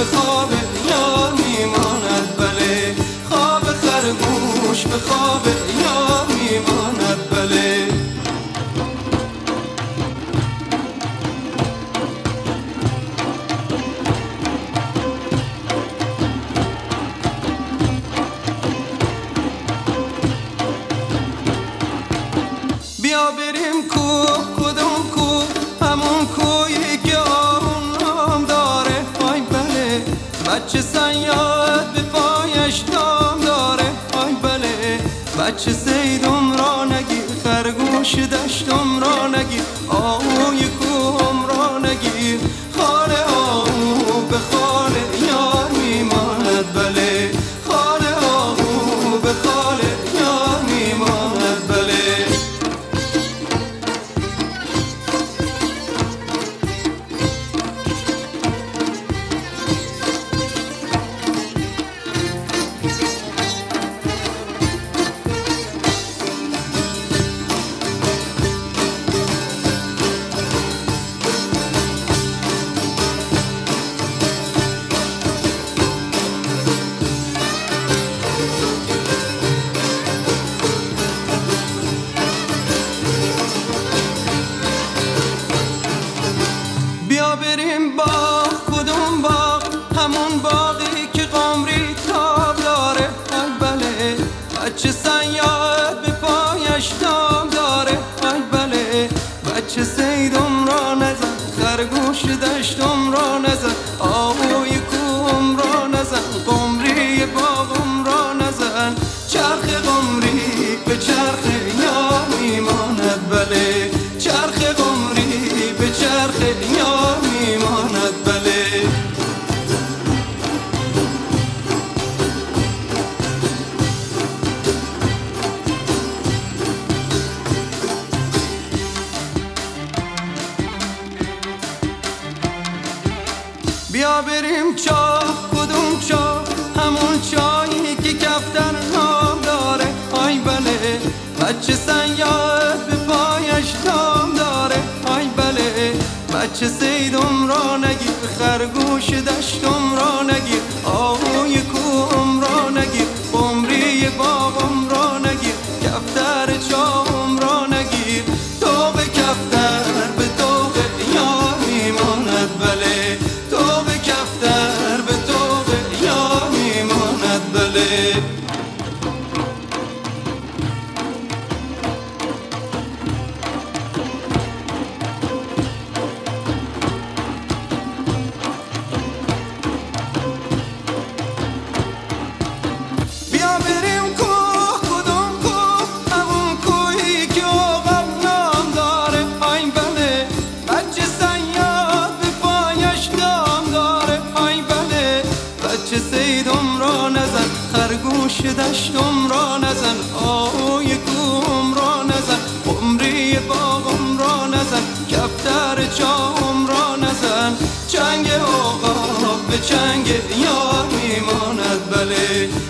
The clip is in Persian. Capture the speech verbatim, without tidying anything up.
به خواب یار میماند بله، خواب خرگوش به خواب یار میماند بله. بیا بریم کوه، کدوم کوه؟ همون کوهی که آهون نام داره. آی بله، بچه صیاد به پایش دام داره. آی بله، بچه صیدم را نگیر، خرگوش دشتم را نگیر، آهوی کوهم را نگیر. خال آهو به خال یار میماند بله، خال آهو به خال یار میماند بله. بیا بریم باغ، کدوم باغ؟ همون باغی که قمری تاب داره. آی بله، بچه صیاد به پایش دام داره. آی بله، بچه صیدم را نزن، خرگوش دشتم را نزن، آهوی کوهم را نزن، قمری باغم را نزن. چرخ قمری به چرخ یار میماند بله، چرخ قمری به چرخ یار میماند بله. بیا بریم چاه، کدوم چاه؟ همون چاهی که کفتر نام داره. آی بله، بچه صیاد به پایش دام داره. آی بله، بچه صیدم را نگیر، خرگوش دشتم را نگیر، آهوی کوهم را نگیر، قمری باغم را نگیر، کفتر چاهم را نگیر. طوق کفتر به طوق یار میماند بله، طوق کفتر به طوق یار میماند بله. بیا بریم کوه، کدوم کوه؟ همون کوهی که عقاب نام داره. آی بله، بچه صیاد به پایش دام داره. آی بله، بچه صیدم را نزن، خرگوش دشتم را نزن، آهوی کوهم را نزن، قمری باغم را نزن، کفتر چاهم را نزن. چنگ عقاب به چنگ یار میماند بله،